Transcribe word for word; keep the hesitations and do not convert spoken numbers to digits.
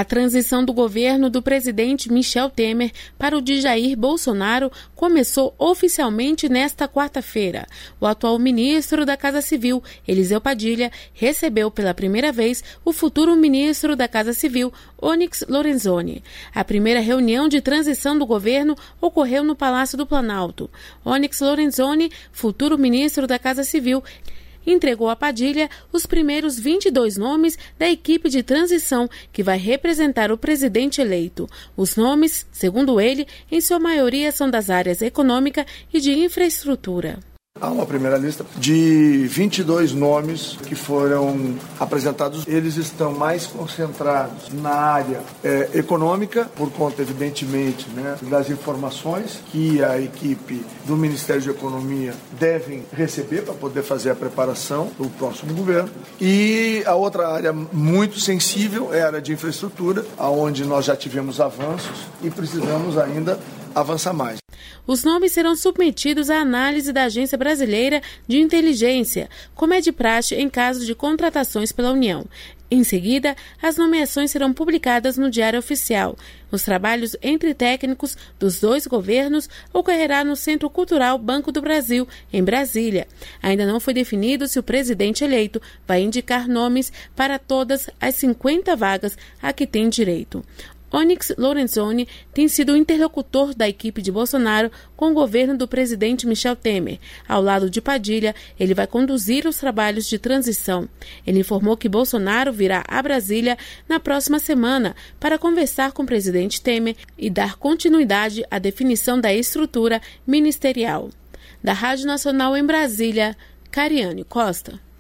A transição do governo do presidente Michel Temer para o de Jair Bolsonaro começou oficialmente nesta quarta-feira. O atual ministro da Casa Civil, Eliseu Padilha, recebeu pela primeira vez o futuro ministro da Casa Civil, Onyx Lorenzoni. A primeira reunião de transição do governo ocorreu no Palácio do Planalto. Onyx Lorenzoni, futuro ministro da Casa Civil, entregou a Padilha os primeiros vinte e dois nomes da equipe de transição que vai representar o presidente eleito. Os nomes, segundo ele, em sua maioria são das áreas econômica e de infraestrutura. Há uma primeira lista de vinte e dois nomes que foram apresentados. Eles estão mais concentrados na área é, econômica, por conta, evidentemente, né, das informações que a equipe do Ministério de Economia devem receber para poder fazer a preparação do próximo governo. E a outra área muito sensível é a área de infraestrutura, onde nós já tivemos avanços e precisamos ainda avançar mais. Os nomes serão submetidos à análise da Agência Brasileira de Inteligência, como é de praxe em caso de contratações pela União. Em seguida, as nomeações serão publicadas no Diário Oficial. Os trabalhos entre técnicos dos dois governos ocorrerá no Centro Cultural Banco do Brasil, em Brasília. Ainda não foi definido se o presidente eleito vai indicar nomes para todas as cinquenta vagas a que tem direito. Onyx Lorenzoni tem sido o interlocutor da equipe de Bolsonaro com o governo do presidente Michel Temer. Ao lado de Padilha, ele vai conduzir os trabalhos de transição. Ele informou que Bolsonaro virá a Brasília na próxima semana para conversar com o presidente Temer e dar continuidade à definição da estrutura ministerial. Da Rádio Nacional em Brasília, Cariane Costa.